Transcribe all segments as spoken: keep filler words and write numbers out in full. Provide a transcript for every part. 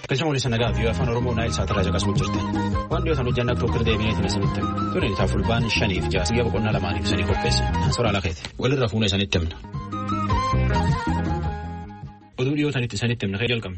Kalcha mul'isa nagaa fi afaan Oromoo Naayil Saatirraa caqasuu jirti. Waan dhiyootaan hojjannaa tokko deebineetiin isinitti himna. Tuni isaa fulbaan shaniif ja'a guyyaa boqonnaa lamaaniif isiniif qopheesse. Soraa lakeeti. Walirra fuunee isinitti himna. Oduu dhiyootaan itti isinitti himna kee jalqabna.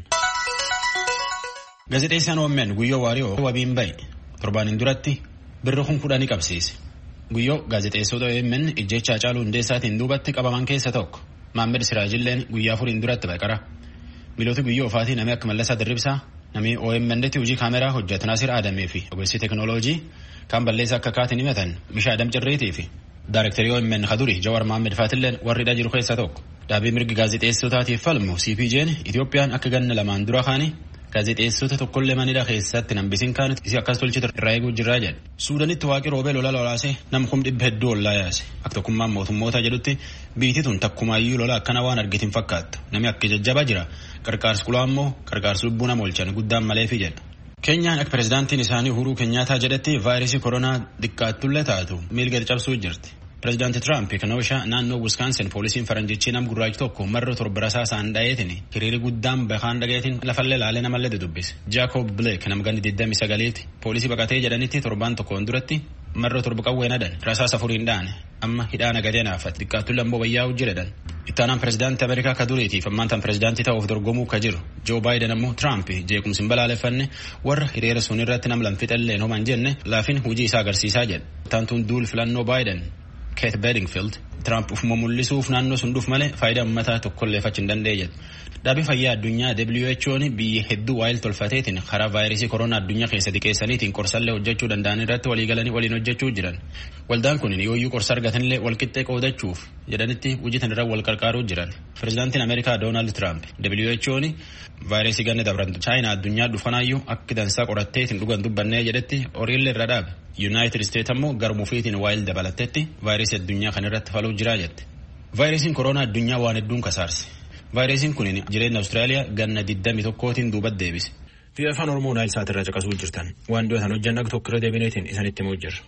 Gaazexeessaan O M N Guyyoo Waariyoo wabiin bahe torbaanin duratti birra kun kudhanii qabsiise. Guyyoo gaazexeessota O M N ijjecha Hacaaluu Hundeessaatiin duubatti qabaman keessa tokko. Maammed Siraajilleen guyyaa afuriin duratti baqara. Miloota Guyyoo Ofaatii namni akka Mallasaa Dirribsaa namni O M N'tti hojii kaameraa hojjetu Naasir Aadamee fi ogeessi teekinooloojii kan balleessaa akka kaatiin himatan Mishaa Adam Cirreetii fi Daarektarii O M N Kaduri Jawar Maammed Faatilleen warri hidhaa jiru keessa tokko. Dhaabii mirgi gaazexeessotaatiif falmu C P J'n Itoophiyaan akka ganna lamaan dura kaanii gaazexeessota tokkollee manidha keessatti nambisiin kaanitti isi akkas tolchite irraa eeguu jirraa jedhe. Suudanitti waaqii roobee lola lolaase nam kum dhibba hedduu ollaa yaase. Akka tokkummaan mootummoota jedhutti biitii tun takkumaayyuu lola akkana waan argitiin fakkaattu. Namni akka jajjabaa jira. Qarqaarsi kulaa immoo qarqaarsi lubbuu nama oolchan guddaan maleefi jedha. Keenyaan akka pirezidaantiin isaanii Uhuruu Keenyaataa jedhetti vaayirasii koronaa xiqqaattullee taatu miilgadi cabsuu jirti. Pirezidaanti Tiraamp kanoosha naannoo Wiskaansin poolisiin faranjichi nam gurraachi tokko marra torba rasaasaan dhayeetiin hiriiri guddaan bahaan dhageetiin lafallee laalee namallee dubbise. Jaakob Blake nam ganni digdamii sagaliiti poolisii baqatee jedhanitti torbaan tokkoon duratti marra torba qawween hadan rasaasa afuriin dhaane amma hidhaana gadee naafate xiqqaattulle ammoo wayyaa'uu jedhan. Ittaanaan pirezidaantii Ameerikaa ka duriitiif ammaantan pirezidaantii ta'uuf dorgomuu ka jiru Joo Baayiden ammoo Tiraamp jeequmsi hin balaaleffanne warra hiriira sun irratti nam lamfixallee homaan jenne laafin hujii isaa agarsiisaa jedha. Ittaantuun duul filannoo Baayiden Kate Bedingfield Trump ufuma mul'isuuf naannoo sun dhuuf malee faayidaa ummataa tokkollee fachi hin danda'e jedhu. Dhaabii fayyaa addunyaa W H O'n biyyi hedduu waa'il tolfateetiin karaa vaayirasii koronaa addunyaa keessa diqeessaniitiin qorsallee hojjechuu danda'an irratti walii galanii waliin hojjechuu jiran. Waldaan kun yooyyuu qorsa argatanillee walqixxee qoodachuuf jedhanitti hojjetan irra wal qarqaaruu jiran. Pirezidaantiin Ameerikaa Doonaald Tiraamp W H O'n vaayirasii ganna dabran Chaayinaa addunyaa dhufanaayyuu akka dansaa qoratteetiin dhugan dubbannee jedhetti horiillee irra dhaabe. United States ammoo garmuufiitiin waa'il dabalattetti vaayirasii addunyaa kan irratti faluu jiraa jette. Vaayirasiin koronaa addunyaa waan hedduun kasaarse. Vaayirasiin kun jireenya Awustiraaliyaa ganna digdamii tokkootiin duubatti deebise. Fi afaan Oromoo Naayil Saatirraa caqasuu jirtan waan dhiyootaan hojjannaa tokko irra deebineetiin isinitti himuu jirra.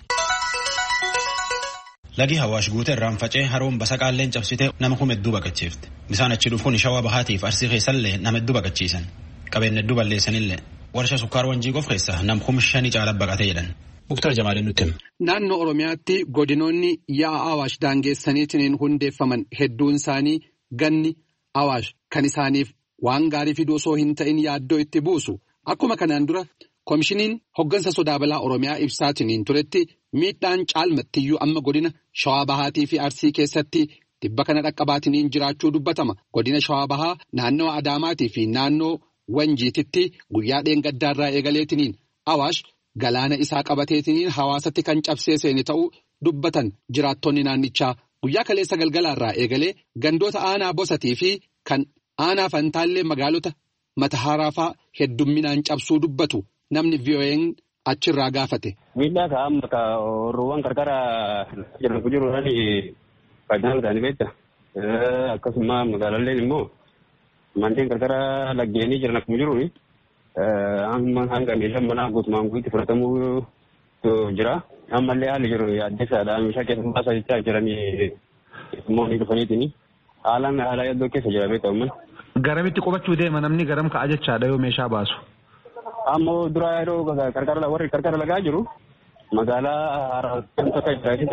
Lagi Hawaash guutee irraan facee haroon basaqaalleen cabsitee nama kuma hedduu baqachiifte. Bisaan achi dhufuun shawaa bahaatiif arsii keessallee nama hedduu baqachiisan. Qabeenya hedduu balleessanillee. Warshaa sukkaar wanjii qof keessa nam kuma shanii caalaa baqatee jedhan. Muktar Jamaaleen nutti hima. Naannoo Oromiyaatti godinoonni yaa'aa Awaash daangeessaniitiin hundeeffaman hedduun isaanii ganni Awaash kan isaaniif waan gaarii fiduu osoo hin ta'in yaaddoo itti buusu. Akkuma kanaan dura koomishiniin hoggansa sodaa balaa Oromiyaa ibsaatiin turetti miidhaan caalmattiyyuu amma godina Shawaa Bahaatii fi Arsii keessatti dhibba kana dhaqqabaatiin jiraachuu dubbatama. Godina Shawaa Bahaa naannoo Adaamaatii fi naannoo Wanjiititti guyyaa dheengaddaarraa eegaleetiniin Awaash galaana isaa qabateetiniin hawaasatti kan cabsee seeni ta'uu dubbatan jiraattonni naannichaa guyyaa kaleessa galgalaarraa eegalee gandoota aanaa bosatii fi kan aanaa fantaallee magaalota Matahaaraafaa heddumminaan cabsuu dubbatu namni V O N achirraa gaafate. Miidhaa ka'aa akka roowwan qarqara jiran kun jiruudhaan faayidaan isaanii beekta. Akkasuma magaalaan immoo manneen qarqara laggeenii jiran akkuma jiruuni. Amma hanga meeshaan manaa guutumaan guutuutti fudhatamuu jira. Ammallee haalli jiru addeessaadha. Meeshaa keessa baasaa jechaa jiranii immoo ni dhufaniitini. Haalaan haala yaddoo keessa jira beektaa uummanni. Garamitti qubachuu deema namni garam ka'a jechaadha yoo meeshaa baasu. Ammoo dura yeroo qarqara warri qarqara lagaa jiru magaalaa haaraa tokko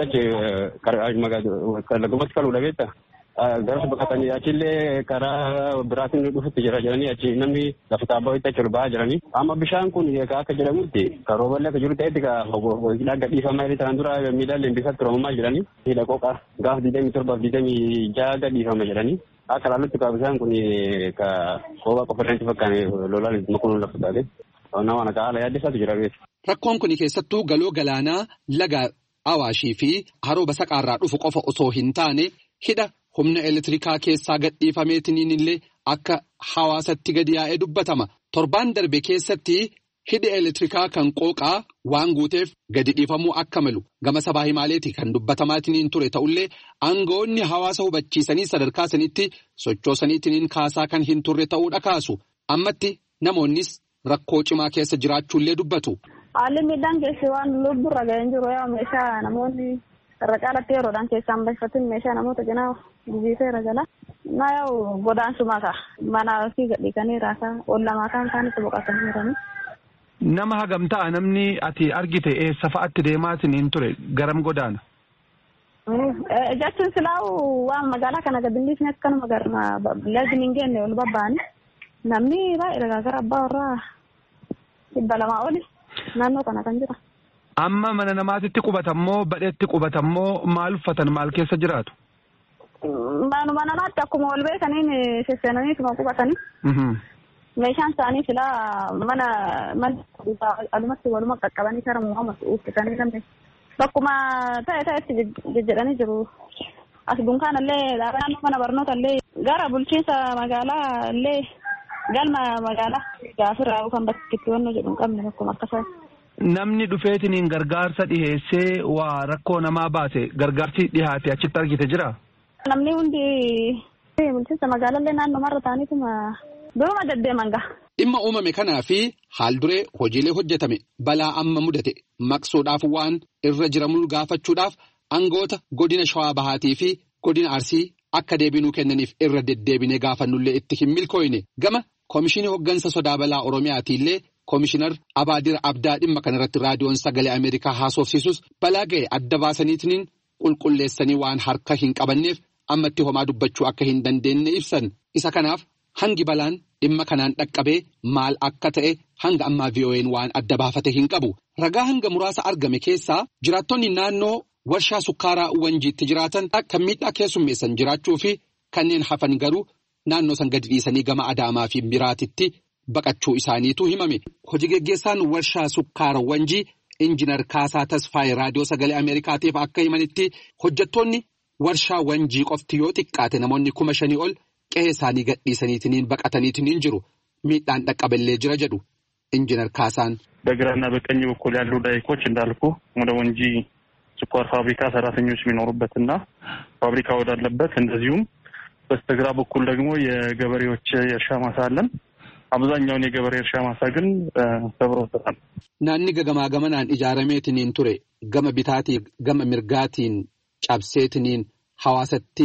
achi lagumatti kaluudha beektaa. Garas baqatanii achillee karaa biraatiin dhufutti jira jiranii achi namni lafa taabaa itti achi ol ba'aa jiranii. Amma bishaan kun akka jedhamutti karooballee akka jiru ta'etti hidhaa gadhiifamaa illee ta'an dura miidhaan bishaan turamamaa jiranii. Hidha qoqa gaaf digdamii torbaaf digdamii ja'a gadhiifama jedhanii. Akka laallutti kaa bishaan kun ka qoba qofa irratti fakkaane lolaan makuun lafa taate. Nama akka haala yaaddeessaatu jira beeku. Rakkoon kun keessattuu galoo galaanaa laga Awaashii fi haroo basaqaarraa dhufu qofa osoo hin taane hidha humna elektirikaa keessaa gadhiifameetiniin illee akka hawaasatti gadi yaa'ee dubbatama. Torbaan darbe keessatti hidhi elektirikaa kan qooqaa waan guuteef gadi dhiifamuu akka malu gama sabaa himaaleeti kan dubbatamaatiniin ture ta'ullee aangawoonni hawaasa hubachiisanii sadarkaa sanitti sochoosaniitiniin kaasaa kan hin turre ta'uudha kaasu. Ammatti namoonnis rakkoo cimaa keessa jiraachuullee dubbatu. Haalli miidhaan keessi waan lubburra ga'een jiru yaa meeshaa namoonni irra caalatti yeroodhaan keessaan baay'atin meeshaa namoota janaa biyyeessa irra jala Na yoo godaan sumata mana fi gadhi kanii raasa ollama kan kan itti boqotanii jirani. Nama hagam ta'a namni ati argite eessa fa'aatti deemaatiin hin ture garam godaana? Jechuun silaa'u waan magaalaa kana gadillisni akkanuma garma laaziin hin geenne ol babbaani. Namni baay'ee gara abbaa warraa dhibba lamaa oli naannoo kana kan jira. Amma mana namaatitti qubatammoo badheetti qubatammoo maal uffatan maal keessa jiraatu? Manuma namaatti akkuma wal beekaniin sesseenaniituma qubatanii. Meeshaan isaanii silaa mana mana alumatti waluma qaqqabanii kara muhammad uffisanii lamne. Bakkuma ta'e ta'etti jejjedhanii jiru. As dunkaanallee naannoo mana barnootaallee gara bulchiinsa magaalaa illee galma magaalaa gaafirraa kan bakki itti wanno jedhu hin qabne bakkuma akkasuma. Namni dhufeetiniin gargaarsa dhiheessee waa rakkoo namaa baase gargaarsi dhihaate achitti argite jira? Namni hundi bulchiinsa magaalaallee naannoo marra ta'aniituma duruma deddeeman gaha. Dhimma uumame kanaa fi haal duree hojiilee hojjetame balaa amma mudate maqsuudhaaf waan irra jiramuu gaafachuudhaaf aangoota godina Shawaa Bahaatii fi godina Arsii akka deebinuu kennaniif irra deddeebinee gaafannullee itti hin milkooyne gama Koomishinii Hoggansa Sodaa Balaa Oromiyaatiillee Koomishinar Abaadir Abdaa dhimma kanarratti raadiyoon sagalee Ameerikaa haasofsiisus balaa ga'e adda baasaniitiin qulqulleessanii waan harka hin qabanneef ammatti homaa dubbachuu akka hin dandeenye ibsan isa kanaaf hangi balaan dhimma kanaan dhaqqabee maal akka ta'e hanga ammaa V O A'n waan adda baafate hin qabu ragaa hanga muraasa argame keessaa jiraattonni naannoo warshaa sukkaaraa Wanjiitti jiraatan akka miidhaa keessummeessan jiraachuu fi kanneen hafan garuu naannoo san gadi dhiisanii gama Adaamaa fi Biraatitti baqachuu isaaniitu himame hojii geggeessaan warshaa sukkaara Wanjii Injiinar Kaasaa Tasfaayee raadiyoo sagalee Ameerikaatiif akka himanitti hojjettoonni warshaa Wanjii qofti yoo xiqqaate namoonni kuma shanii ol qe'ee isaanii gadhiisaniitiin baqataniitiin jiru miidhaan dhaqqaballee jira jedhu Injiinar Kaasaan. በግራና በቀኝ በኩል ያሉ ዳይኮች እንዳልኩ ወደ ወንጂ ስኳር ፋብሪካ ሰራተኞች የሚኖሩበትና ፋብሪካ ወዳለበት እንደዚሁም በስተግራ በኩል ደግሞ የገበሬዎች የእርሻ ማሳ አለን። አብዛኛውን የገበሬ እርሻ ማሳ ግን ተብሮታል። ናኒ ገገማ ገመናን ኢጃራሜትኒን ቱሬ ገመ ቢታቲ ገመ ሚርጋቲን ጫብሴትኒን ሐዋሰቲ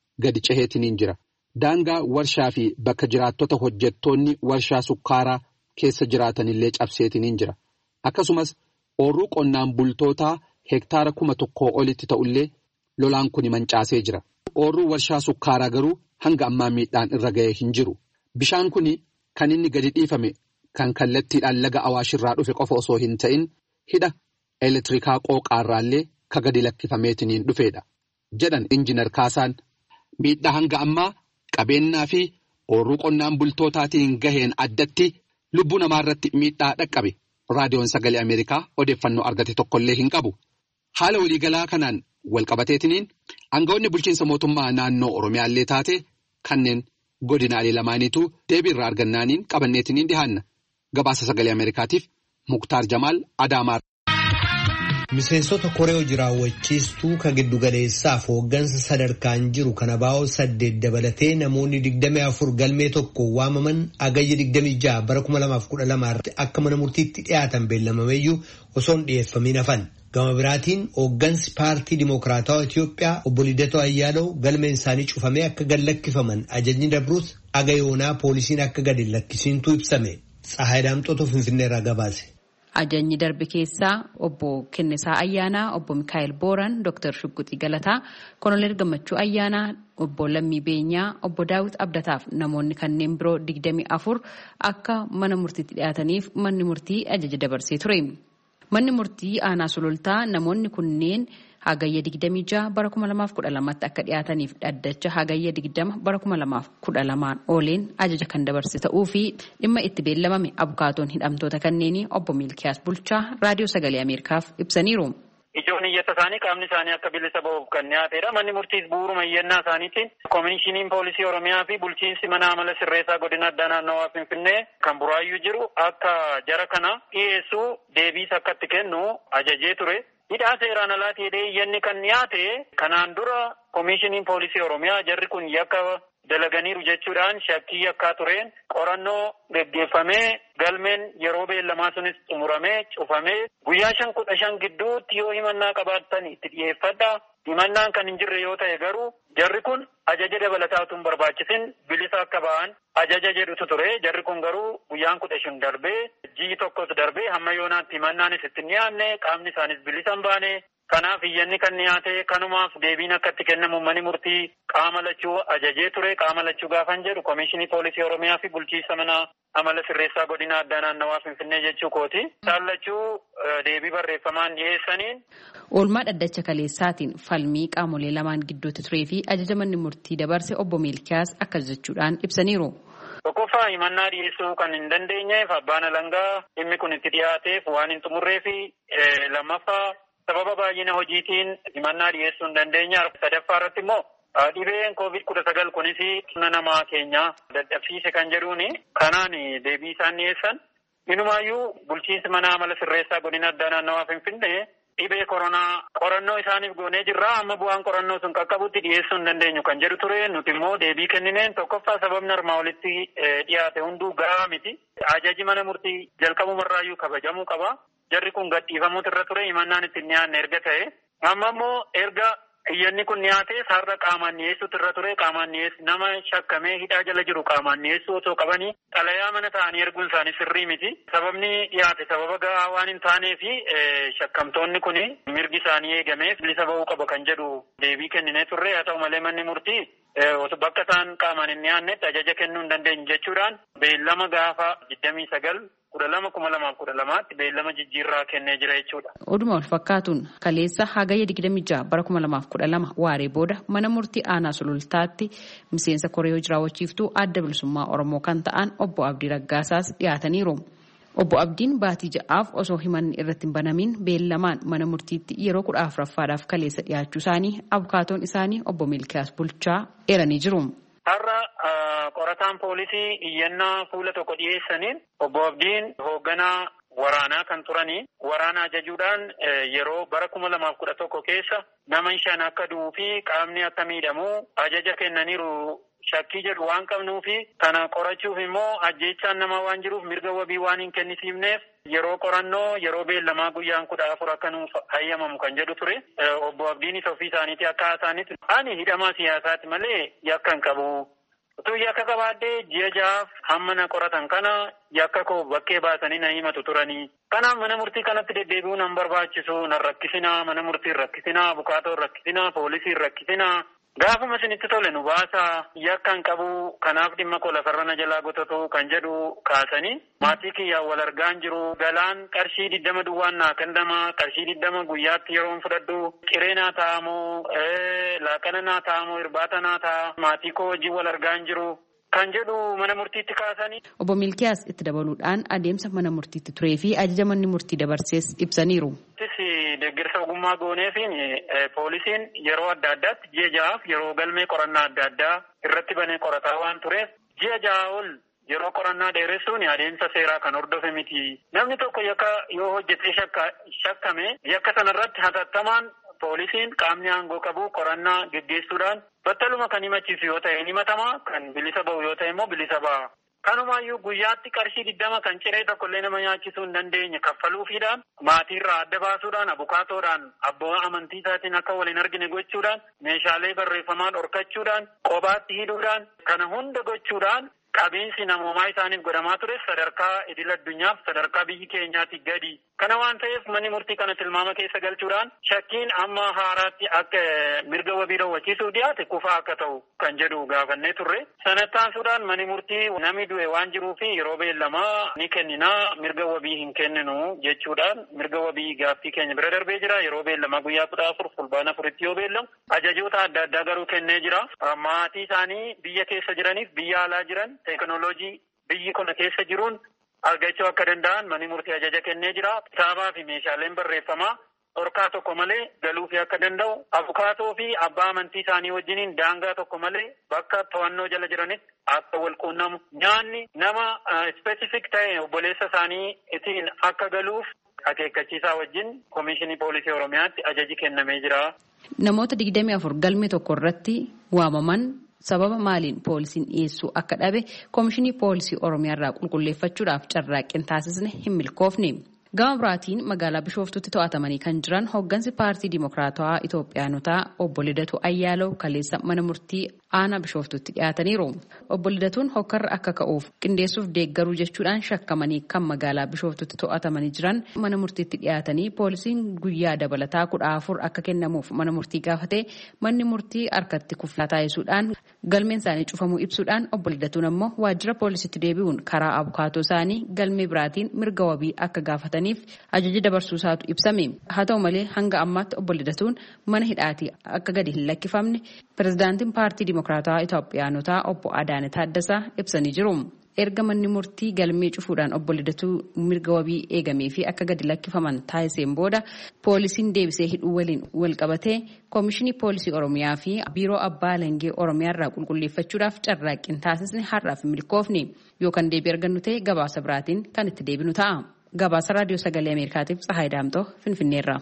ገድጨሄትኒን ጅራ ዳንጋ ወርሻፊ በከጅራቶተ ሆጀቶኒ ወርሻ ሱካራ keessa jiraatanillee cabseetiniin jira akkasumas oorruu qonnaan bultootaa hektaara kuma tokkoo olitti ta'ullee lolaan kuni mancaasee jira oorruu warshaa sukkaaraa garuu hanga ammaa miidhaan irra ga'ee hin jiru bishaan kuni kan inni gadi dhiifame kan kallattiidhaan laga awaashirraa dhufe qofa osoo hin ta'in hidha elektirikaa qooqaarraallee ka gadi lakkifameetiniin dhufeedha jedhan Injiinar Kaasaan miidhaa hanga ammaa qabeennaa fi oorruu qonnaan bultootaatiin gaheen addatti lubbuu namaa irratti miidhaa dhaqqabe raadiyoon sagalee Ameerikaa odeeffannoo argate tokkollee hin qabu haala waliigalaa kanaan walqabateetiniin aangawoonni bulchiinsa mootummaa naannoo Oromiyaallee taate kanneen godinaalee lamaaniitu deebii irraa argannaaniin qabanneetiniin dhihaanna gabaasa sagalee Ameerikaatiif Muktaar Jamaal Adaamaa. Miseensota koree hojii raawwachiistuu ka giddu galeessaaf hooggansa sadarkaan jiru kana baa'oo saddeet dabalatee namoonni digdamii afur galmee tokko waamaman agayya digdamii ja'a bara kuma lamaaf kudha lamaarratti akka mana murtiitti dhiyaatan beellamameeyyuu osoo hin dhiyeeffamiin hafan. Gama biraatiin hooggansi paartii Dimookiraatawaa Itiyoophiyaa obbo Lidatoo Ayyaalaw galmeen isaanii cufamee akka gad lakkifaman ajajni dabruus agayoonaa poolisiin akka gad hin lakkisiintu ibsame. Tsahaay Daamxootu Finfinneerraa gabaase. Ajajni darbe keessaa obbo Kennisaa Ayyaanaa, obbo Mikaa'el Booran, Dooktar Shugguxii Galataa, Koloneel Gammachuu Ayyaanaa, obbo Lammii Beenyaa, obbo Daawit Abdataaf namoonni kanneen biroo digdamii afur akka mana murtiitti dhiyaataniif manni murtii ajaja dabarsee ture. Manni murtii aanaa sulultaa namoonni kunneen hagayya digdamii ja'a bara kuma lamaaf kudha lamaatti akka dhiyaataniif dhaddacha hagayya digdama bara kuma lamaaf kudha lamaan ooleen ajaja kan dabarse ta'uu fi dhimma itti beellamame abukaatoon hidhamtoota kanneenii obbo Miilkiyaas Bulchaa raadiyoo sagalee Ameerikaaf ibsaniiru. Ijoon iyyata isaanii qaamni isaanii akka bilisa ba'uuf kan dhiyaateedha. Manni murtiis bu'uuruma iyyannaa isaaniitiin koomishiniin poolisii Oromiyaa fi bulchiinsi mana amala sirreessaa godina addaa naannawaa Finfinnee kan buraayyuu jiru akka jara kana dhiyeessuu deebiis akka itti kennu ajajee ture. Hidhaa seeraan alaatii iyyanni kan dhiyaate kanaan dura koomishiniin poolisii Oromiyaa jarri kun yakka dalaganiiru jechuudhaan shakkii akka tureen qorannoo geggeeffamee galmeen yeroo beellamaa sunis xumuramee cufamee guyyaa shan kudha shan gidduutti yoo himannaa qabaattan itti dhiyeeffadha. Himannaan kan hin jirre yoo ta'e garuu jarri kun ajaja dabalataatu hin barbaachisin bilisa akka ba'an ajaja jedhutu ture. Jarri kun garuu guyyaan kudha shan darbee ji'i tokkos darbee hamma yoonaatti himannaanis itti hin dhiyaanne qaamni isaanis bilisa hin baane. Kanaaf iyyanni kan dhiyaate kanumaaf deebiin akka itti kennamu manni murtii qaama lachuu ajajee ture. Qaama lachuu gaafan jedhu Komishinii Poolisii Oromiyaa fi bulchiinsa mana amala sirreessaa godina addaa naannawaa Finfinnee jechuu kooti. Isaan lachuu deebii barreeffamaan dhiyeessaniin. Oolmaa dhaddacha kaleessaatiin falmii qaamolee lamaan gidduutti turee fi ajaja manni murtii dabarse obbo Miilkiyaas akkas jechuudhaan ibsaniiru. Tokkoffaa himannaa dhiyeessuu kan hin dandeenyeef abbaan alangaa dhimmi kun itti dhiyaateef waan hin xumurree fi lammaffaa sababa baay'ina hojiitiin himannaa dhiyeessuu hin dandeenya. Sadaffaa irratti immoo dhibeen koovid kudha sagal kunis humna namaa keenya dadhabsiise kan jedhuuni. Kanaan deebii isaan dhiyeessan. Inumaayyuu bulchiinsi mana amala sirreessaa godina addaa naannawaa Finfinnee dhibee koronaa qorannoo isaaniif goonee jirra. Amma bu'aan qorannoo sun qaqqabutti dhiyeessuu hin dandeenyu kan jedhu ture. Nuti immoo deebii kennineen tokkoffaa sababni armaa olitti dhiyaate hunduu gahaa miti. Ajaji mana murtii jalqabumarraayyuu kabajamuu qaba. Jarri kun gadhiifamuutu irra ture. Himannaan itti hin dhiyaanne erga ta'e. Amma immoo erga iyyanni kun dhiyaate sarara qaamaan dhiyeessuutu irra ture. Qaamaan dhiyeessu nama shakkamee hidhaa jala jiru qaamaan dhiyeessuu otoo qabanii xalayaa mana ta'anii erguun isaanii sirrii miti. Sababni dhiyaate sababa gahaa waan hin taanee fi shakkamtoonni kun mirgi isaanii eegamee bilisa ba'uu qaba kan jedhu deebii kenninee turre. Haa ta'u malee manni murtii bakka isaan qaamaan hin dhiyaannetti ajaja kennuu hin dandeenyu jechuudhaan beellama gaafa digdamii sagal kudha lama kuma lamaaf kudha lamaatti beellama jijjiirraa kennee jira jechuudha. Oduma wal fakkaatuun kaleessa hagayya digdamii jaha bara kuma lamaaf kudha lama waaree booda mana murtii aanaa sulultaatti miseensa koree jiraawwachiiftuu adda bilisummaa Oromoo kan ta'an obbo Abdii Raggaasaas dhiyaataniiru. Obbo Abdiin baatii ja'aaf osoo himanni irratti hin banamin beellamaan mana murtiitti yeroo kudha afuraffaadhaaf kaleessa dhiyaachuu isaanii abukaatoon isaanii obbo Miilkiyaas Bulchaa eeranii jiru. Har'a qorataan poolisii iyyannaa fuula tokko dhiyeessaniin obbo Abdiin hoogganaa waraanaa kan turanii waraana ajajuudhaan yeroo bara kuma lamaaf kudha tokko keessa nama shan akka du'uu fi qaamni akka miidhamu ajaja kennaniiru. Shakkii jedhu waan qabnuu fi kana qorachuuf immoo ajjeechaan namaa waan jiruuf mirga wabii waan hin kennisiifneef yeroo qorannoo yeroo beellamaa guyyaan kudha afur akka nuuf hayyamamu kan jedhu ture. Obbo Abdiinis ofii isaaniitti akka haasa'anitti ani hidhamaa siyaasaati malee yakka hin qabu. Utuu yakka qabaadhee ji'a ja'aaf hamma na qoratan kana yakka koo bakkee baasanii na himatu turanii. Kanaaf mana murtii kanatti deddeebi'uu nan barbaachisu nan rakkisinaa mana murtii rakkisinaa abukaatoo rakkisinaa poolisii rakkisinaa. Gaafuma isinitti tole nu baasa yakka hin qabu kanaaf dhimma koo lafarra na jalaa gotatu kan jedhu kaasanii maatii kiyyaan wal argaan jiru galaan qarshii digdama duwwaan naa kennama qarshii digdama guyyaatti yeroon fudhadhu ciree naa taa'amoo laaqana naa taa'amoo irbaata naa ta'a maatii koo wajjin wal argaan jiru kan jedhu mana murtiitti kaasanii. Obbo Miilkiyaas itti dabaluudhaan adeemsa mana murtiitti turee fi ajaja manni murtii dabarsees ibsaniiru. Deeggarsa ogummaa gooneefiin poolisiin yeroo adda addaatti ji'a ja'aaf yeroo galmee qorannaa adda addaa irratti banee qorataa waan tureef ji'a ja'a ol yeroo qorannaa dheeressuun adeemsa seeraa kan hordofe miti. Namni tokko yakka yoo hojjetee shakkame yakka sanarratti hatattamaan poolisiin qaamni aangoo qabu qorannaa geggeessuudhaan battaluma kan himachiisu yoo ta'e himatamaa kan bilisa ba'u yoo ta'e immoo bilisa ba'a. Kanumaayyuu guyyaatti qarshii digdama kan ciree tokkollee nama nyaachisuu hin dandeenye kaffaluufiidhaan maatiirraa adda baasuudhaan abukaatoodhaan abbaa amantii isaatiin akka waliin argine gochuudhaan meeshaalee barreeffamaa dhorkachuudhaan qobaatti hidhuudhaan kana hunda gochuudhaan qabiinsi namoomaa isaaniif godhamaa ture sadarkaa idil addunyaaf sadarkaa biyyi keenyaatti gadi. Kana waan ta'eef manni murtii kana tilmaama keessa galchuudhaan shakkiin amma haaraatti akka mirga wabii raawwachiisuuf dhiyaate kufaa akka ta'u kan jedhu gaafannee turre. Sanattaansuudhaan manni murtii namni du'e waan jiruuf yeroo beellamaa ni kenninaa mirga wabii hin kenninu jechuudhaan mirga wabii gaaffii keenya bira darbee jira. Yeroo beellamaa guyyaa kudha afur fulbaana afuritti yoo beellamu ajajoota adda addaa garuu kennee jira. Maatii isaanii biyya keessa jiraniif biyya alaa jiran teekinooloojii biyyi kana keessa jiruun argachuu akka danda'an manni murtii ajaja kennee jira. Kitaabaa fi meeshaaleen barreeffamaa dhorkaa tokko malee galuufi akka danda'u abukaatoo fi abbaa amantii isaanii wajjiniin daangaa tokko malee bakka to'annoo jala jiranitti akka wal quunnamu nyaanni nama ispeesifik ta'e obboleessa isaanii ittiin akka galuuf akeekkachiisaa wajjin Komishinii Poolisii Oromiyaatti ajaji kennamee jira. Namoota digdamii afur galmee tokko irratti waamaman sababa maaliin poolisiin dhiyeessuu akka dhabe Koomishinii Poolisii Oromiyaarraa qulqulleeffachuudhaaf carraaqqii taasisne hin milkoofne. Gama biraatiin magaalaa Bishooftuutti to'atamanii kan jiran hooggansi paartii Dimokiraatawaa Itoophiyaanotaa obbo Lidatu Ayyaalaw kaleessa mana murtii aanaa Bishooftuutti dhiyaataniiru. Obbo Lidatuun hokkarra akka ka'uuf qindeessuuf deeggaruu jechuudhaan shakkamanii kan magaalaa Bishooftuutti to'atamanii jiran mana murtiitti dhiyaatanii poolisiin guyyaa dabalataa kudha afur akka kennamuuf mana murtii gaafate manni murtii harkatti kuflaa taasisuudhaan galmeen isaanii cufamuu ibsuudhaan obbo Lidatuun ammoo waajjira poolisiitti deebi'uun karaa abukaatoo isaanii galmee biraatiin mirga wabii akka gaafatan ajaja dabarsuu isaatu ibsame. Haa ta'u malee hanga ammaatti obbo Lidatuun mana hidhaatii akka gadi hin lakkifamne pirezidaantiin paartii Dimokiraatawaa Itoophiyaanotaa obbo Adaane Taaddasaa ibsanii jiru. Erga manni murtii galmee cufuudhaan obbo Lidatuu mirga wabii eegamee fi akka gadi lakkifaman taasiseen booda poolisiin deebisee hidhuu waliin wal qabatee Koomishinii Poolisii Oromiyaa fi Biiroo Abbaa Alangaa Oromiyaarraa qulqulleeffachuudhaaf carraaqqii taasisne har'aaf hin milkoofne. Yookaan deebii argannu ta'e gabaasa biraatiin kan itti deebinu ta'a. Gabaasa Raadiyoo Sagalee Ameerikaatiif Tsahaay Daamtoo Finfinneerraa.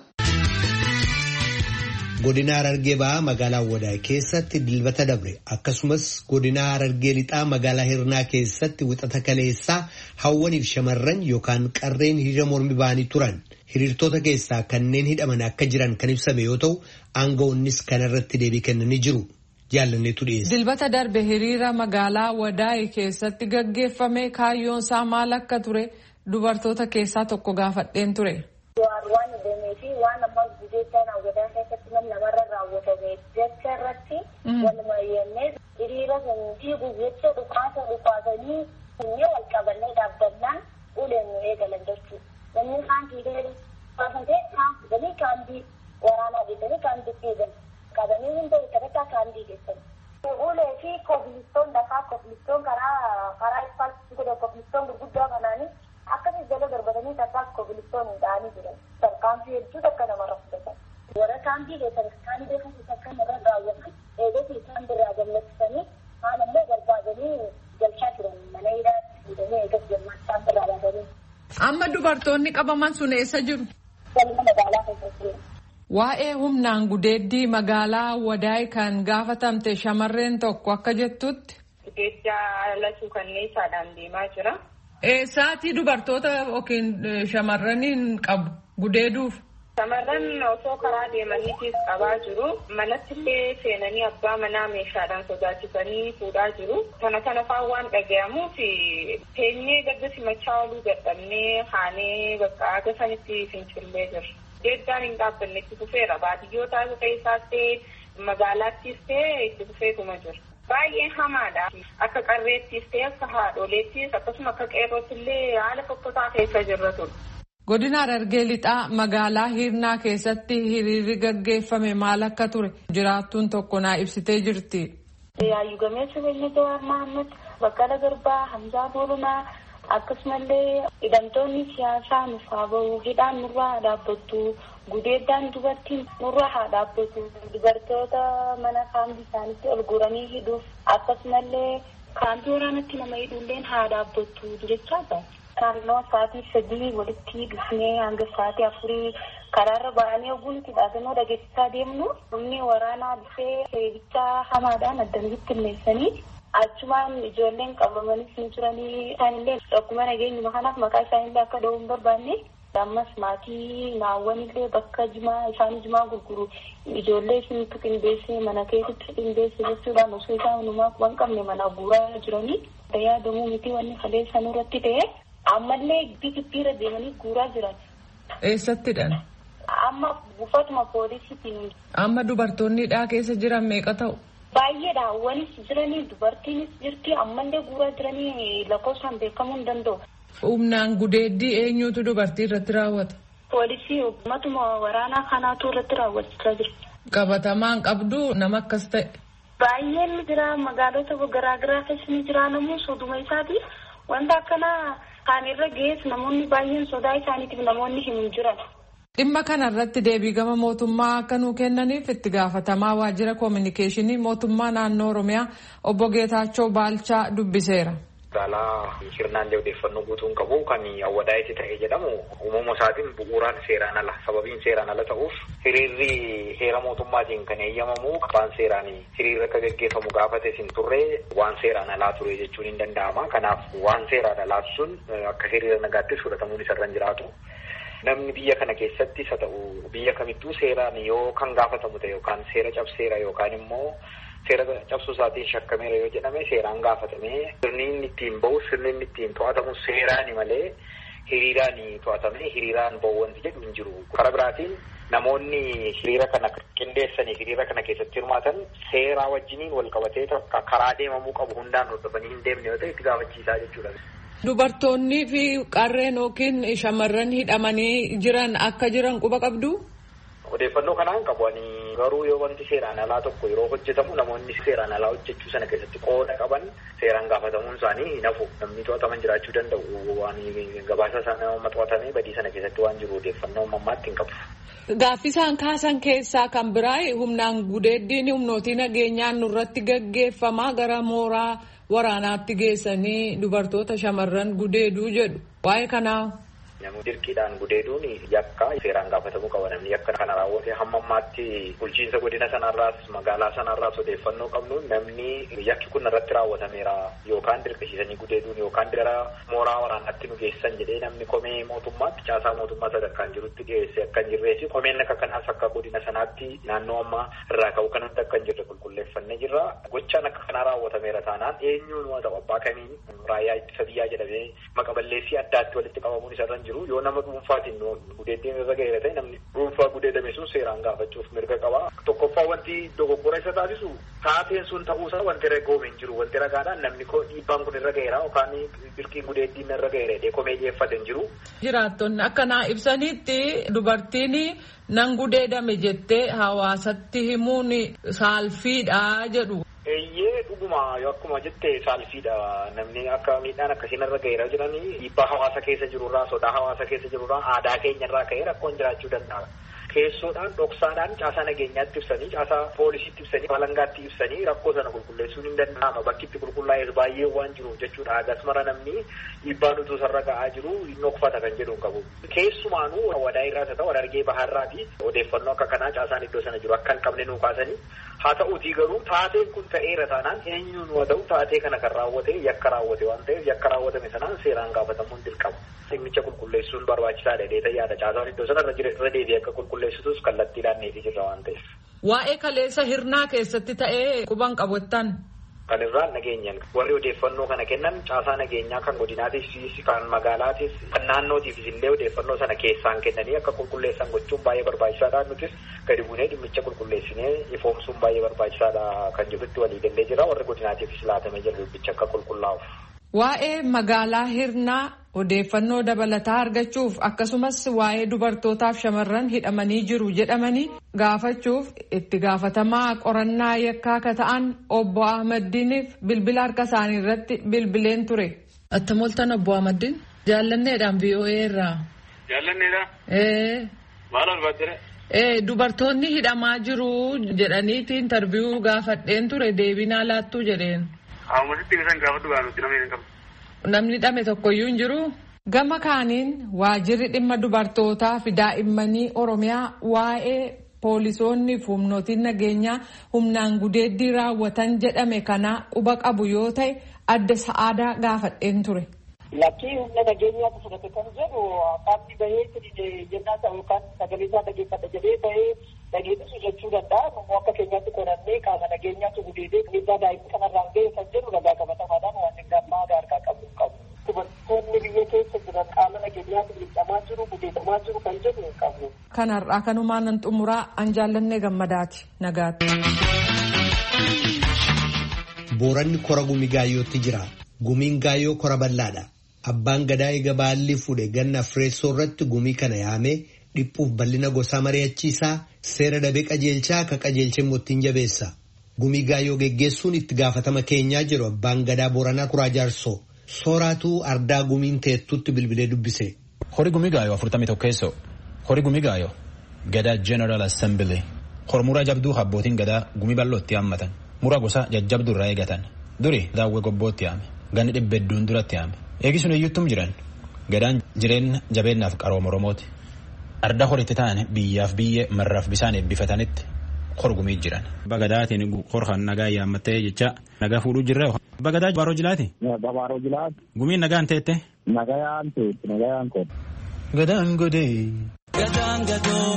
Godina Harargee Bahaa magaalaa Wadaay keessatti dilbata dabre akkasumas godina Harargee Lixaa magaalaa Hirnaa keessatti wixata kaleessaa hawwaniif shamarran yookaan qarreen hiriira mormii ba'anii turan. Hiriirtota keessaa kanneen hidhaman akka jiran kan ibsame yoo ta'u aangawoonnis kanarratti deebii kennanii jiru. Jaalanneetu dhiyeesse. Dilbata darbe hiriira magaalaa Wadaay keessatti gaggeeffame kaayyoon isaa maal akka ture dubartoota keessaa tokko gaafadheen ture. Waan deemee fi waan amma gudeetaan hawwataa keessatti namni namarra raawwatame jecha irratti waluma yennee hiriira sanatti jecha dhukaasa dhukaasanii kunnee wal qabannee dhaabbannaan uleen nu eegalan jechuudha. Namni kaan hiriira dhukaasatee kaan fidanii kaandii waraanaa geessanii kaandii fiigan qabanii hunda eeggataa kaandii geessan. Ulee fi kobilistoon lafaa kobilistoon karaa karaa ispaaltii godha kobilistoon gurguddaa kanaanii akkasii jala darbatanii taphaa kobilistoon hidhaanii jiran. Tarkaanfii hedduu akka namarra fudhatan. Warra kaandii keessan kaandii beekamti akka namarra raawwatan eegatti isaan birraa gallachiisanii haan ammoo barbaadanii galchaa turan mana hidhaatti fuudhanii eegatti galmaa isaan birraa baasanii. Amma dubartoonni qabaman sun eessa jiru? Galma magaalaa keessatti. Waa'ee humnaan gudeeddii magaalaa Wadaay kan gaafatamte shamarreen tokko akka jettutti. Gudeeddaa lachuu kanneessaadhaan deemaa jira. Eessaatii dubartoota yookiin shamarraniin qabu gudeeduuf? Shamarran osoo karaa deemaniitiif qabaa jiru. Manatti illee seenanii abbaa manaa meeshaadhaan sodaachisanii fuudhaa jiru. Kana kana fa'aa waan dhagahamuuf teenyee gadda simachaa oluu dadhabnee haanee bakka aga sanitti fincillee jirra. Gudeeddaan hin dhaabbanne itti fufeera. Baadiyyoota keessaas ta'ee magaalaattis ta'ee itti fufeetuma jira. Baay'ee hamaadha. Akka qarreettis ta'e akka haadholeettis akkasuma akka qeerrootti illee haala fokkotaa keessa jirratu. Godina Harargee Lixaa magaalaa Hirnaa keessatti hiriirri gaggeeffame maal akka ture jiraattuun tokko naa ibsitee jirti. Yaayyu Gameessa Beelladoo Mahammad, Baqqala Garbaa, Hamzaa Boronaa akkasumallee hidhamtoonni siyaasaa nuuf haa bahu hidhaan nurraa dhaabbattu. Gudeeddaan dubartiin nurra haa dhaabbatu. Dubartoota mana kaambii isaanitti ol guuranii hidhuuf akkasumallee kaambii waraanatti nama hidhuulleen haa dhaabbattu jechaa jira. Naannoo sa'aatii sadii walitti dhufnee hanga sa'aatii afurii karaarra ba'anii oguu nuti dhaabannoo dhageessisaa deemnu humni waraanaa dhufee seebichaa hamaadhaan addamitti ilmeessanii achumaan ijoolleen qabamanis ni turanii isaanillee akkuma nageenyuma kanaaf maqaa isaanillee akka dha'uu hin barbaanne. Ammas maatii naawwanillee bakka jimaa isaanii jimaa gurguru ijoollee isinitti qindeessee mana keessatti qindeessee jechuudhaan osoo isaan hundumaa waan qabne mana guuraa jiranii yaadamuu miti wanni kaleessan irratti ta'e ammallee bibbiirra deemanii guuraa jiran. Eessattidhaan? Amma buufatuma poolisiitiin. Amma dubartoonnidhaa keessa jiran meeqa ta'u? Baay'eedha. Wanis jiranii dubartiinis jirti ammallee guuraa jiranii lakkoofsaan beekamuu hin danda'u. Humnaan gudeeddii eenyuutu dubartii irratti raawwata? Poolisii uummatuma waraanaa kanaatu irratti raawwachaa jira. Qabatamaan qabdu nama akkas ta'e? Baay'een jira magaalota garaagaraa keessa ni jira namuu soduma isaati. Wanta akkanaa kaan irra geessu namoonni baay'een sodaa isaaniitiif namoonni hin jiran. Dhimma kanarratti deebii gama mootummaa akka nuu kennaniif itti gaafatamaa waajjira koominikeeshinii mootummaa naannoo Oromiyaa obbo Geetaachoo Baalchaa dubbiseera. Magaalaa hirnaallee odeeffannoo guutuun qabu kan awwadaayitti ta'e jedhamu uumama isaatiin bu'uuraan seeraan ala sababiin seeraan ala ta'uuf hiriirri heera mootummaatiin kan eeyyamamu qabaan seeraan hiriirri akka gaggeeffamu gaafate sin turre waan seeraan alaa ture jechuun hin danda'ama. Kanaaf waan seeraan alaa sun akka hiriira nagaattis fudhatamuun isarra hin jiraatu. Namni biyya kana keessattis haa ta'u biyya kamittuu seeraan yoo kan gaafatamu ta'e yookaan seera cabseera yookaan immoo seera cabsuu isaatiin shakkameera yoo jedhame seeraan gaafatamee sirni inni ittiin bahu sirni inni ittiin to'atamu seeraani malee hiriiraan to'atamee hiriiraan bahu wanti jedhu hin jiru. Karaa biraatiin namoonni hiriira kana qindeessanii hiriira kana keessatti hirmaatan seeraa wajjiniin wal qabatee karaa deemamuu qabu hundaan hordofanii hin deemne yoo ta'e itti gaafachiisaa jechuudha. Dubartoonni fi qarreen yookiin shamarran hidhamanii jiran akka jiran quba qabdu? Odeeffannoo kanaan qabu ani garuu yoo wanti seeraan alaa tokko yeroo hojjetamu namoonni seeraan alaa hojjechuu sana keessatti qooda qaban seeraan gaafatamuun isaanii hin hafu. Namni to'ataman jiraachuu danda'u waan gabaasa sana to'atamee badii sana keessatti waan jiru odeeffannoo mammaatti hin qabu. Gaaffisaan kaasan keessaa kan biraa humnaan gudeeddiin humnootii nageenyaan nurratti gaggeeffamaa gara mooraa waraanaatti geessanii dubartoota shamarran gudeeduu jedhu. Waa'ee kanaa. Namni dirqiidhaan gudeeduun yakka seeraan gaafatamuu qaba. Namni yakka kana raawwate hamma ammaatti bulchiinsa godina sanarraas magaalaa sanarraas odeeffannoo qabnu namni yakki kun irratti raawwatameera yookaan dirqisiisanii gudeeduun yookaan gara mooraa waraanaatti nu geessan jedhee namni komee mootummaatti caasaa mootummaa sadarkaan jirutti dhiyeesse akka hin jirreefi komeen akka kanaas akka godina sanaatti naannoo ammaa irraa ka'u kanatti akka hin jirre qulqulleeffannee jirra. Gochaan akka kanaa raawwatameera taanaan eenyuun waa ta'u abbaa kamiin raayyaa ittisa biyyaa jedhamee maqaballeessii addaatti walitti qabamuun isarra hin jiru. Yoo nama dhuunfaatiin gudeeddiin irra ga'eera ta'e namni dhuunfaa gudeedame sun seeraan gaafachuuf mirga qaba. Tokkoffaa wanti dogoggora isa taasisu taateen sun ta'uusaa wanti ragoome hin jiru. Wanti ragaadhaan namni dhiibbaan kun irra ga'eera yookaan dirqiin gudeeddiin irra ga'eera jedhee komee dhiyeeffate hin jiru. Jiraattonni akkanaa ibsanitti dubartiin nan gudeedame jettee hawaasatti himuun saalfiidha jedhu. Eeyyee dhuguma akkuma jette saalfiidha. Namni akka miidhaan akkasiin irra ga'eera jiranii dhiibbaa hawaasa keessa jirurraa sodaa hawaasa keessa jirurraa aadaa keenyarraa ka'ee rakkoon jiraachuu danda'a. Keessoodhaan dhoksaadhaan caasaa nageenyaatti ibsanii caasaa poolisiitti ibsanii balangaatti ibsanii rakkoo sana qulqulleessuun hin danda'ama. Bakki itti qulqullaa'ees baay'ee waan jiruuf jechuudha. Agasmara namni dhiibbaan utuu sarara ga'aa jiru hin dhokfata kan jedhu hin qabu. Keessumaanuu wadaa irraa ta'u wadargee baharraati odeeffannoo akka kanaa caasaan iddoo sana jiru akka hin qabne nuu kaasanii haa ta'uutii garuu taateen kun ta'eera taanaan eenyuun waa ta'u taatee kana kan raawwate yakka raawwate waan ta'eef yakka raawwatame sanaan seeraan gaafatamuun dirqama. Dhimmicha qulqulleessuun barbaachisaadha jedhee yaada caasaan iddoo sana irra deebi'ee akka qulqulleessitus kallattiidhaan neetii jirra waan ta'eef. Waa'ee kaleessa hirnaa keessatti ta'ee quban qabattan. Kan irraan nageenyaan warri odeeffannoo kana kennan caasaa nageenyaa kan godinaatis kan magaalaatis kan naannootiifis illee odeeffannoo sana keessaan kennanii akka qulqulleessan gochuun baay'ee barbaachisaadha. Nutis gadi buunee dhimmicha qulqulleessinee ifoomsuun baay'ee barbaachisaadha kan jirutti walii gallee jira. Warri godinaatiifis laatamee jiru dhimmicha akka qulqullaa'uuf. Waa'ee magaalaa hirnaa odeeffannoo dabalataa argachuuf akkasumas waa'ee dubartootaaf shamarran hidhamanii jiru jedhamanii gaafachuuf itti gaafatamaa qorannaa yakkaa akka ta'an obbo Ahmaddiiniif bilbila harka isaanii irratti bilbileen ture. Attamoltan obbo Ahmaddiin jaallanneedhaan V O A irraa. Jaallanneedha? Ee. Maal barbaachise? Ee dubartoonni hidhamaa jiru jedhaniiti intarviyuu gaafadheen ture deebinaa laattuu jedheen. Haamasitti isaan gaafadhu gaafadhu namni hin qabu. Namni hidhame tokkoyyuu hin jiru. Gama kaaniin waajirri dhimma dubartootaa fi daa'immanii Oromiyaa waa'ee poolisoonni fi humnootiin nageenyaa humnaan gudeeddii raawwatan jedhame kana quba qabu yoo ta'e adda sa'aadaa gaafadheen ture. Lakkii humna nageenyaatu fudhate kan jedhu qaamni bahee jennaa ta'u yookaan sagalee isaa dhageeffadha jedhee bahee dhageessisu jechuu danda'a. Immoo akka keenyaatti qorannee qaama nageenyaatu gudeedee dhiibbaa daa'imni kanarraan ga'e kan jedhu ragaa qabatamaadhaan waan hin gammaa harkaa qabu qabu. Dubartoonni biyya keessa jiran qaama nageenyaatu miidhamaa jiru gudeedamaa jiru kan jedhu hin qabu. Kanarraa kanumaan nan xumuraa an jaallannee gammadaati nagaatti. Booranni kora gumii gaayyootti jira. Gumiin gaayyoo kora bal'aadha. Abbaan gadaa eega baalli fuudhe ganna Afreessoo irratti gumii kana yaamee dhiphuuf bal'ina gosaa mari'achiisaa seera dabee qajeelchaa akka qajeelchee mootiin jabeessa. Gumii gaayyoo geggeessuun itti gaafatama keenyaa jiru abbaan gadaa Booranaa Kuraa Jaarsoo sooraatuu ardaa gumiin teettutti bilbilee dubbise. Hori gumii gaayyoo afurtamii tokkeessoo hori gumii gaayyoo gadaa General Assembly hormuraa jabduu abbootiin gadaa gumii bal'ootti haammatan mura gosa jajjabduu irraa eegatan duri daawwee gobbootti yaame ganni dhibba hedduun duratti yaame. Eegi sun iyyuttum jiran gadaan jireenya jabeennaaf qarooma Oromooti. Arda horitti ta'an biyyaaf biyyee marraaf bisaan eebbifatanitti horgumii jiran. Bagadaatiin horkan nagaa yaammattee jecha nagaa fuudhuu jirre. Bagadaa baaroo jilaati? Baaroo jilaati. Gumiin nagaan teette? Nagayaan teette nagayaan kooti. Gadaan godee. Gadaan gadoo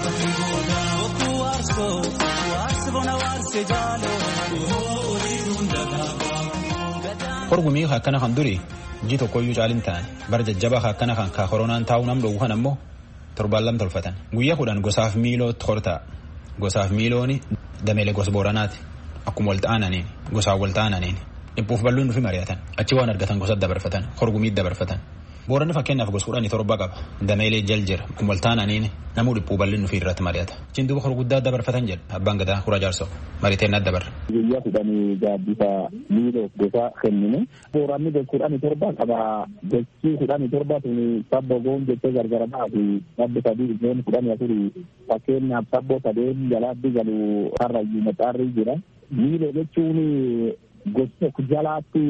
bokkuu waarsoo waarsi bona waarsi jaaloo oliiruun dagaagoo. Horgumii akkana kan duri ji tokkoyyuu caalin ta'an bara jajjabaa akkana kan kaa koronaan taa'uu nam dhowwu kan ammoo torbaan lam tolfatan. Guyyaa kudhan gosaaf miilootti horta'a. Gosaaf miilooni dameelee gosa booranaati. Akkuma wal ta'ananiin gosaaf wal ta'ananiin dhiphuuf balluun nufi mari'atan achi waan argatan gosa dabarfatan horgumii dabarfatan. Booranni fakkeenyaaf gosa kudhanii torba qaba. Dameelee jal jira. Akkuma wal ta'ananiin namuu dhiphuu balluun nufi irratti mari'ata. Achiin duuba horguddaa dabarfatan jedha abbaan gadaa Hura Jaarsoo mariiteen adda barra. Guyyaa kudhanii gaaddisa miiloof gosa kennine. Booranni gosa kudhanii torba qaba. Gosi kudhanii torba tuni sabbo goon jettee gargara baatu sabbo sadii isheen kudhanii afurii fakkeenyaaf sabbo sadeen jalaatti galu harrayyuu maxaarri jira. Miiloo jechuun gosa jalaatti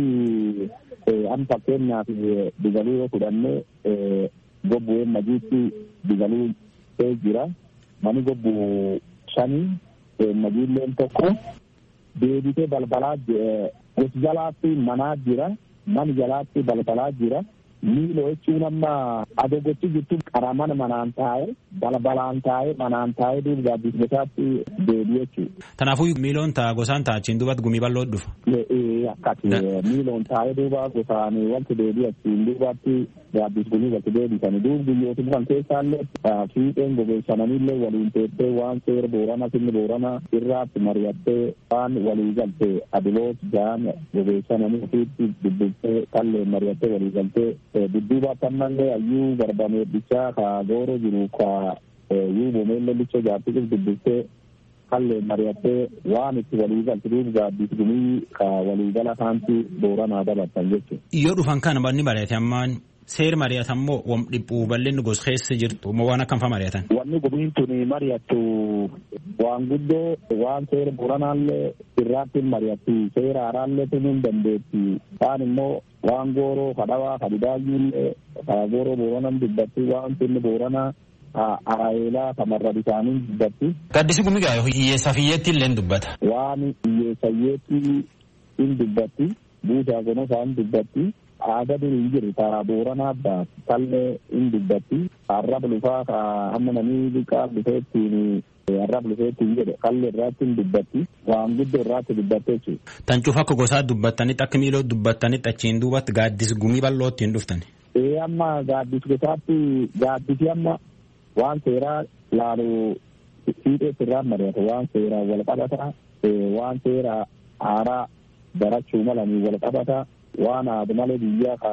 an fakkeenyaaf digaluu yoo fudhanne gobbu'een nagiitti digaluu jira. Mani gobbu shanii nagiilleen tokko deebitee balbalaa gosa jalaatti manaa jira. Mani jalaatti balbalaa jira. Miiloo jechuun amma adoo gochi jirtu karaa mana manaan taa'e balbalaan taa'e manaan taa'e duuba gaaddisgosaatti deebi'e jechuudha. Kanaafuu miiloon ta'a gosaan ta'a achiin duubatti gumii bal'oo dhufa. Akkati miiloon taa'e duuba gosaan wanti deebi'e achiin duubatti gaaddisgumii wanti deebisanii duuba guyyoota dhufan keessaallee fiixeen gogeessananillee waliin teessee waan seera boorana sinni boorana irraatti mari'attee waan walii galtee adiloos jaan gogeessananii ofiitti dubbistee kalleen mari'attee walii galtee dudduuba tammallee ayyuu barbameeddichaa ka gooro jiru ka yuu bomeelle licha jaartiif dubbistee kallee mari'attee waan itti walii galtuuf gaaddisgumii ka waliigala kaanti booranaa dabartan jechuudha. Yoo dhufan kana banni mari'ate ammaan seer mari'atan moo wam dhiphuu bal'inni gos keessa jirtu moo waan akkam fa mari'atan? Wanni gumiin tuni mari'attu waan guddoo waan seera booranaallee irraatti mari'atti seera haaraallee tunuun dandeetti. Kaan immoo waan gooroo kadhawaa kadhidaayyuullee gooroo booranan dubbatti waan sinni booranaa araayelaa kamarra bisaaniin dubbatti. Gaaddisi gumii gaa hiyyeessa fiyyeetti illee dubbata. Waan hiyyeessa fiyyeetti in dubbatti buusaa gonosaan dubbatti. Aadaa durii jiru karaa booranaa addaa tallee in dubbatti. Arraba lufaa ka amma namni liqaa dhufeettiin arraba dhufeettiin jedhe kallee irraatti in dubbatti. Waan guddoo irraatti dubbattee jechuudha. Tan cufa akka gosaa dubbattanitti akka miiloo dubbattanitti achiin duubatti gaaddis gumii bal'ootti hin dhuftan. Ee amma gaaddis gosaatti gaaddisi amma waan seeraa laalu fiixeetti irraan mari'ata waan seeraa wal qabata waan seeraa haaraa barachuu malanii wal qabata. Waan aadu malee biyyaa ka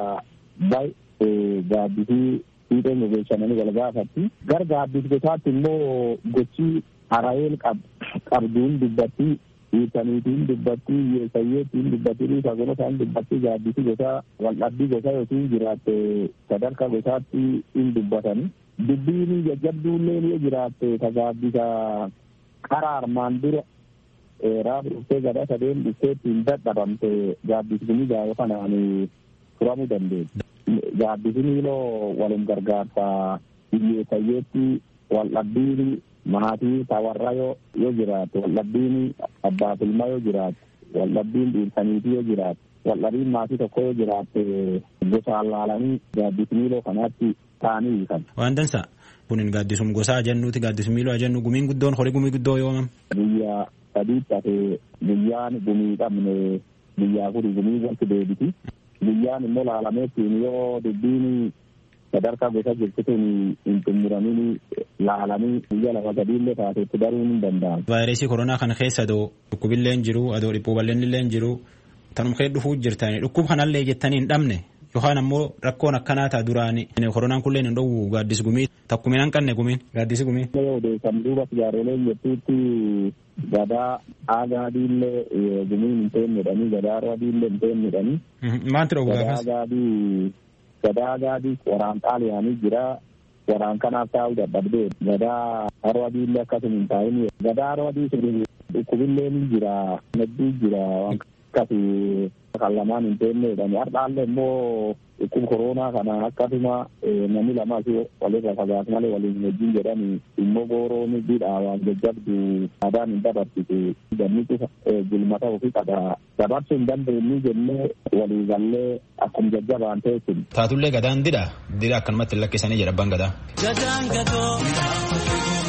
baay'ee gaaddisii fiixeen gogeessananii wal gaafatti. Gar gaaddis gosaatti immoo gochi araayeel qabduun dubbatti hiikaniitiin dubbatti hiyyeessayyeettiin dubbatti dhiisaa gonosaan dubbatti gaaddisii gosaa waldhabbii gosaa yookiin jiraatte sadarkaa gosaatti hin dubbatani. Dubbiin jajjabduullee ni jiraatte ka gaaddisa karaa armaan dura raafu dhuftee gadaa sadeen dhufteetti hin dadhabamte gaaddisni gaafa kanaan furamuu dandeessi. Gaaddisni iloo walum gargaarsa hiyyeessayyeetti waldhabbiin maatii tawarra yoo jiraate waldhabbiin abbaaf ilma yoo jiraate waldhabbiin dhiirsaniitii yoo jiraate waldhabbiin maatii tokko yoo jiraate gosaan laalanii gaaddisni iloo kanaatti ta'anii hiikan. Waan dansa kunin gaaddisum gosaa jennuuti gaaddisum miiloo jennu gumiin guddoon horii gumii guddoo yoomam. Biyya sadiitti hafe guyyaan gumii qabne guyyaa kuni gumii wanti deebiti. Guyyaan immoo laalameettiin yoo dubbiin sadarkaa gosa jirtuun hin xumuramin laalanii guyyaa lama sadiillee taateetti baruun hin danda'amu. Vaayirasii koronaa kana keessa adoo dhukkubillee hin jiru adoo dhiphuu bal'inillee hin jiru tanum kee dhufuu jirtanii dhukkub kanallee jettanii hin dhabne yookaan ammoo rakkoon akkanaa ta'a duraanii koronaan kulleen hin dhowwu gaaddis gumii takkumin hanqanne gumiin gaaddisi gumii. Yoo odeessan duuba siyaaroleen jettuutti gadaa aagaadiillee gumiin hin teennedhanii gadaa roodiillee hin teennedhanii. Maanti dhowwu gaafas? Gadaa aagaadii waraan xaaliyaanii jira waraan kanaaf taa'uu dadhabdee gadaa roodiillee akkasuma hin taa'in gadaa roodii sun dhukkubillee ni jira hedduu jira akkasii kan lamaan hin teenneedhaan har'aallee immoo dhukkuba koronaa kana akkasuma namni lamaa fi walirra fagaatu malee waliin wajjin jedhanii immoo gooroon bidhaa waan jajjabdu aadaan hin dabarsitu gannitu gulmata ofii qaba dabarsuu hin dandeenyu jennee walii gallee akkuma jajjabaan ta'eetiin. Taatullee gadaan didha didha akkanumatti lakkisanii jedha abbaan gadaa. Gadaan gadoo.